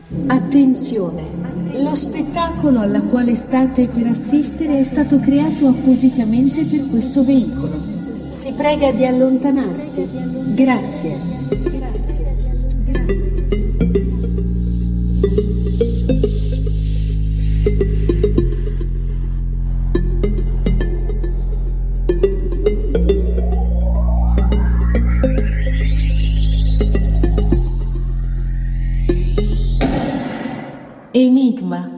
Attenzione! Lo spettacolo alla quale state per assistere è stato creato appositamente per questo veicolo. Si prega di allontanarsi. Grazie. Enigma.